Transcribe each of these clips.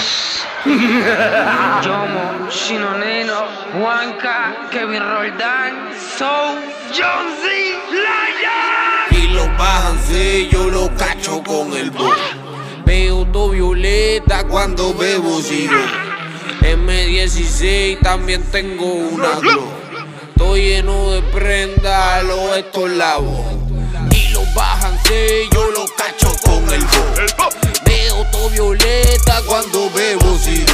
Yomo, Shino Neno, Juanca, Kevin Roldán, Soul, John Z, Lion. Y lo bajan, sí, yo lo cacho con el bo. Veo todo violeta cuando bebo sigo. M16 también tengo una glow. Estoy lleno de prenda, lo estos lavos. Y lo bajan, sí, yo lo cacho con el bo. Veo todo violeta cuando bebo sigo.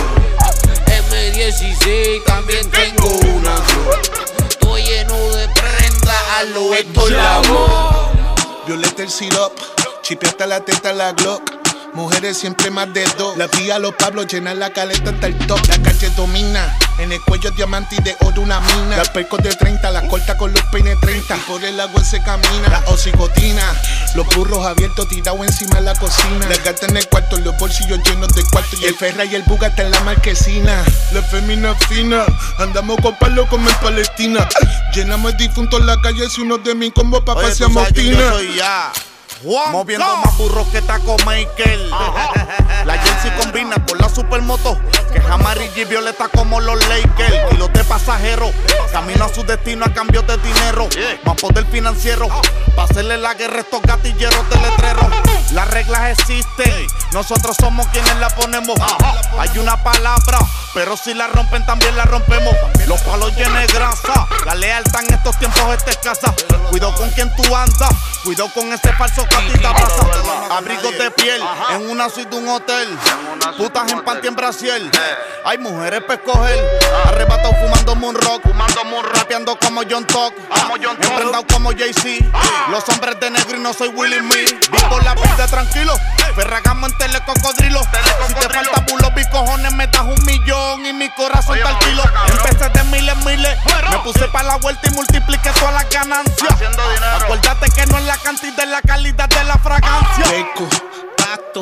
M16 también tengo una glow. Estoy lleno de prenda, a lo estos lavos. Violeta el syrup, chipeaste la teta la Glock. Mujeres siempre más de dos. La pilla los Pablos, llenar la caleta hasta el top. La calle domina, en el cuello diamante y de oro una mina. Las percos de 30, las corta con los peines 30. Y por el agua se camina, la oxicotina. Los burros abiertos tirados encima de la cocina. Las gatas en el cuarto, los bolsillos llenos de cuarto. Y el Ferra y el Buga está en la marquesina. La femina fina, andamos con palos como en Palestina. Llenamos de difuntos en la calle, si uno de mi combo pa' paseamos tina. Yo soy ya moviendo más burros que Taco Michael. La jersey combina con la supermoto, que es amarilla y violeta como los Lakers. Y los de pasajeros, camino a su destino a cambio de dinero. Más poder financiero, pa' hacerle la guerra a estos gatilleros de letrero. Las reglas existen, nosotros somos quienes la ponemos. Hay una palabra, pero si la rompen también la rompemos. Los palos llenos de grasa, la lealtad en estos tiempos está escasa. Cuidado con quien tú andas, cuidado con ese falso que a ti te abraza. Abrigos de piel, en una suite de un hotel. Putas en panty en Brasil. Hay mujeres para escoger. Arrebatado fumando moon rock, rapeando como John Talk, emprendado como Jay-Z. Los hombres de negro y no soy Willie Me. Vivo la vida tranquilo, Ferragamo en telecocodrilo. Si te falta bulos y cojones me das 1 millón y mi corazón está al kilo. Empecé de miles, me puse pa' la vuelta y multipliqué todas las ganancias. Acuérdate que no es la cantidad, es la calidad de la fragancia. Beco, pato,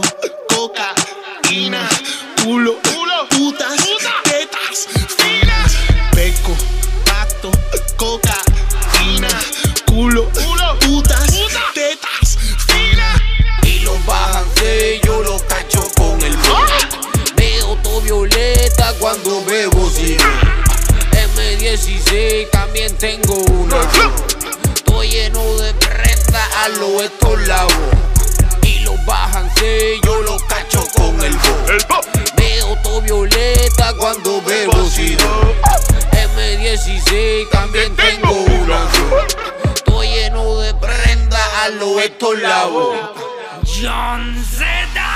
cocaína, culo, putas, tetas, finas. Beco, pato, cocaína, culo, putas, tetas, finas. Y lo bajan, sí, yo lo cacho con el bo. Veo todo violeta cuando bebo sigo. M16 también tengo una glow. Estoy lleno de prenda, a lo estos lavos. Y lo bajan, sí, yo lo cacho con el bo. Veo todo violeta cuando bebo sigo. M16 también tengo una glow. Estoy lleno de prenda, a lo estos lavos. John Z.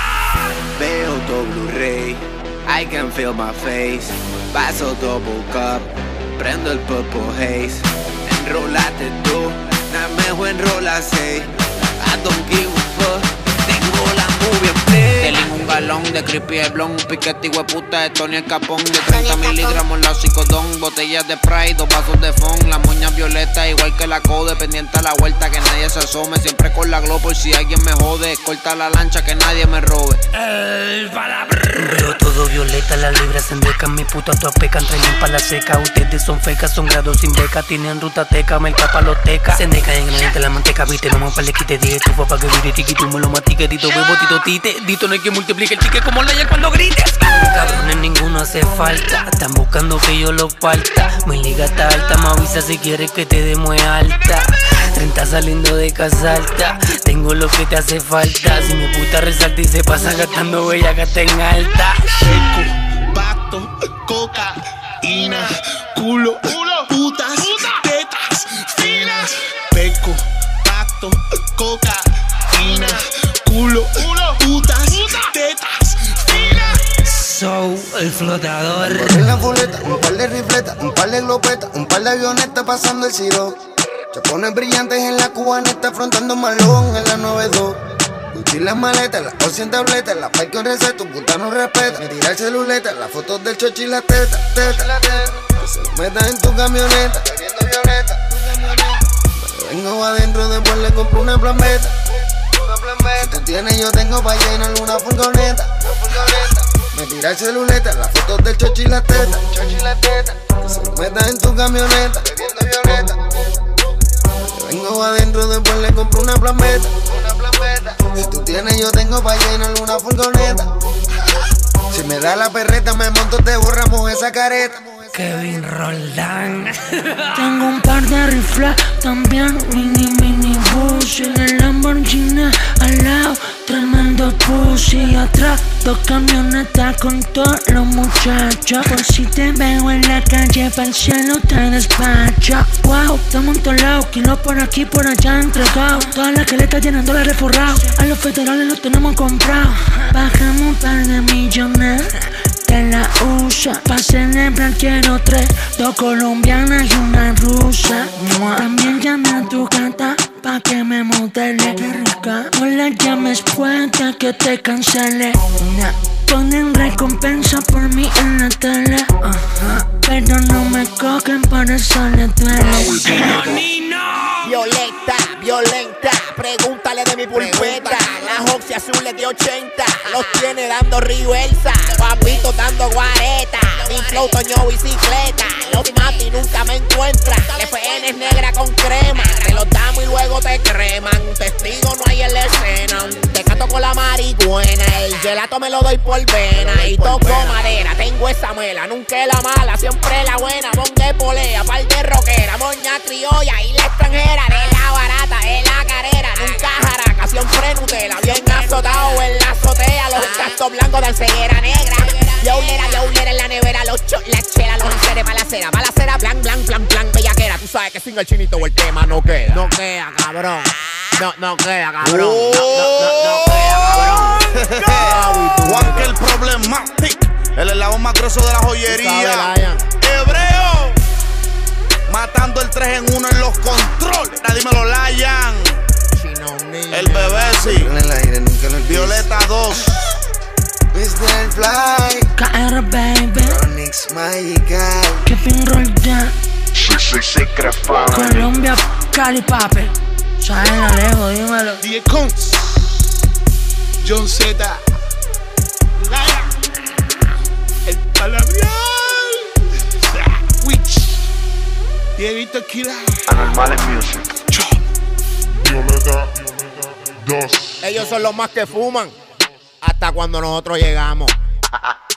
Veo todo Blu-ray, I can feel my face. Paso double cup, prendo el purple haze. Enrolate tú, dame enrola 6. I don't give a fuck, tengo la movie en play. Telín un galón de creepy el blon, un piquete hueputa de Tony el Capón. De 30 miligramos la psicodón, botellas de Sprite, 2 vasos de fond. Las moñas violetas igual que la code, pendiente a la vuelta que nadie se asome. Siempre con la glow por si alguien me jode. Corta la lancha que nadie me robe. Veo todo violeta, las libras en deca. Mi puta todas pecan, traen pa' la seca. Ustedes son fecas, son grados sin beca. Tienen ruta teca, merca paloteca. Se deca en el de la manteca, viste. Vamos pa' le quite de tu papá que vire tiki. Tú me lo matique, dito huevo, tito tite. Dito no hay que multiplique el chique como Laia cuando grites. Cabrones ninguno hace falta, están buscando que yo los parta. Mi liga está alta, me avisa si quieres que te dé muy alta. 30 saliendo de casa alta, tengo lo que te hace falta. Si mi puta resalta y se pasa gastando bella que está en alta. Beco, pato, cocaína, culo, putas, tetas, finas. Beco, pato, cocaína, culo, putas, tetas, finas. Soy el flotador. En la fuleta, un par de rifletas, un par de glopetas, un par de avionetas pasando el siro. Chapones brillantes en la cubaneta, afrontando malón en la 92. Gucci las maletas, las bolsas en tabletas, la parque en receta, tu puta no respeta. Me tira el celuleta, las fotos del chochi y la teta, teta. Que se lo metas en tu camioneta, bebiendo violeta. Me vengo adentro, después le compro una plambeta. Si tú tienes, yo tengo pa' llenar una furgoneta. Me tira el celuleta, las fotos del chochi y la teta. Que se lo metas en tu camioneta, bebiendo violeta. Vengo adentro, después le compro una plambeta. Si tú tienes, yo tengo pa' llenar una furgoneta. Si me da la perreta, me monto, te borramos esa careta. Kevin Roldán. Tengo un par de rifles, también mini bus. En el Lamborghini al lado, tremendo pussy. Atrás, 2 camionetas con todos los muchachos. Por si te veo en la calle, pa'l cielo te despacho. Wow, estamos en todos lados, kilos por aquí, por allá entregados. Todas las caletas llenando la reforrados. A los federales los tenemos comprados. Bajamos un par de millones, te la usa. Pa' celebrar quiero 3, 2 colombianas y una rusa. También llamé a tu gata pa' que me modele. Qué rica. No la llames fuerte que te cancele. Ponen recompensa por mí en la tele. Pero no me cogen, por eso le duele. Violeta, violenta, pregúntale de mi pulpeta. Las oxy azules de 80, los tiene dando riversa. Guapito dando guareta, mi flow toño bicicleta. Los mati nunca me encuentran, la FN es negra con crema. Te los damos y luego te creman, testigo no hay en la escena. Te canto con la marihuana, el gelato me lo doy por vena. Y toco madera, tengo esa muela, nunca es la mala, siempre la buena. Mongue polea, par de rockera, moña criolla y la extranjera. De la barata, de la carrera, nunca jaraca, siempre Nutella. Bien azotado en la azotea, los castos blancos de ceguera negra. Yaulera en la nevera, los chos, la chela, los enceres balacera, plan, bellaquera. Tú sabes que sin el chinito el tema no queda. No queda, cabrón. No queda, cabrón. No queda, cabrón. Juan que el Problematic, el eslabón más grueso de la joyería. Hebreo, matando el 3 en 1 en los controles. Dímelo, Layan. El bebé, sí. Violeta 2. Mr. Fly, KR Baby, Onyx Magical, Kevin Roldán, Family. Colombia, Cali, papi. Saben Alejo, dímelo. DJ Cons, John Z, Laya, el Palabrial, Witch, Dieguito Kira, Anormales Music. Violeta 2. Ellos son los más que fuman hasta cuando nosotros llegamos.